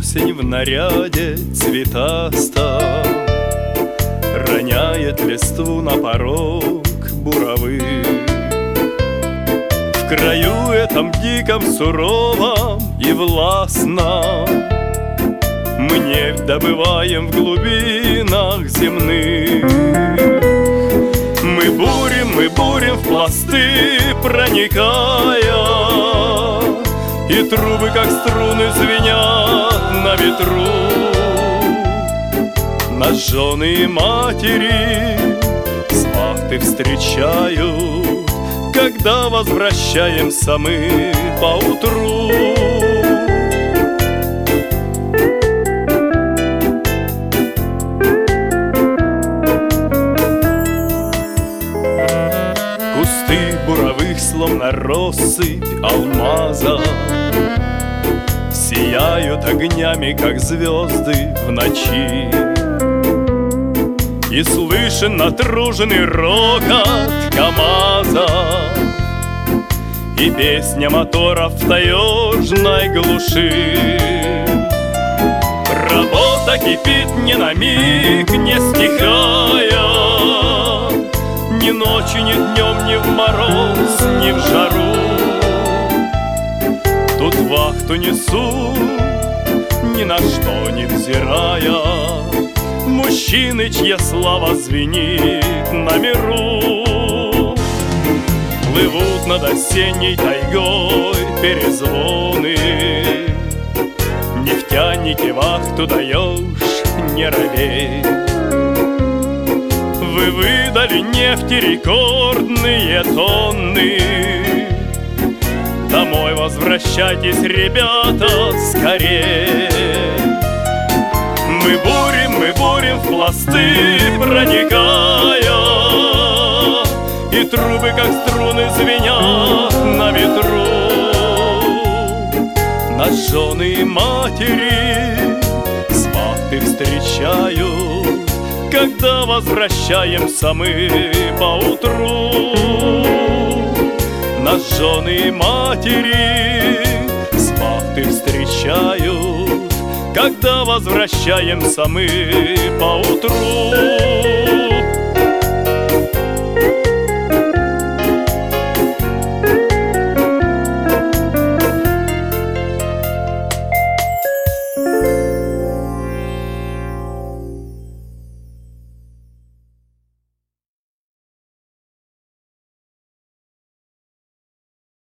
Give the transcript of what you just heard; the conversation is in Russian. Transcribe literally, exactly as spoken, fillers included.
Осень в наряде цветастом роняет листву на порог буровы. В краю этом диком, суровом и властном мы нефть добываем в глубинах земных. Мы бурим, мы бурим в пласты, проникая, и трубы, как струны, звенят на ветру. Нас жены и матери с вахты встречают, когда возвращаемся мы поутру. Кусты буровых, словно россыпь алмаза, сияют огнями, как звезды в ночи. И слышен натруженный рокот КамАЗа и песня моторов в таежной глуши. Работа кипит ни на миг, не стихая, ни ночью, ни днем, ни в мороз, ни в жару. Тут вахту несут, ни на что не взирая, мужчины, чья слава звенит на миру. Плывут над осенней тайгой перезвоны, нефтяники, вахту даешь, не робей. Вы выдали нефти рекордные тонны, домой возвращайтесь, ребята, скорее. Мы бурим, мы бурим в пласты, проникая, и трубы, как струны, звенят на ветру. Нас жены и матери с вахты встречают, когда возвращаемся мы поутру. Нас жены и матери с вахты встречают, когда возвращаемся мы поутру.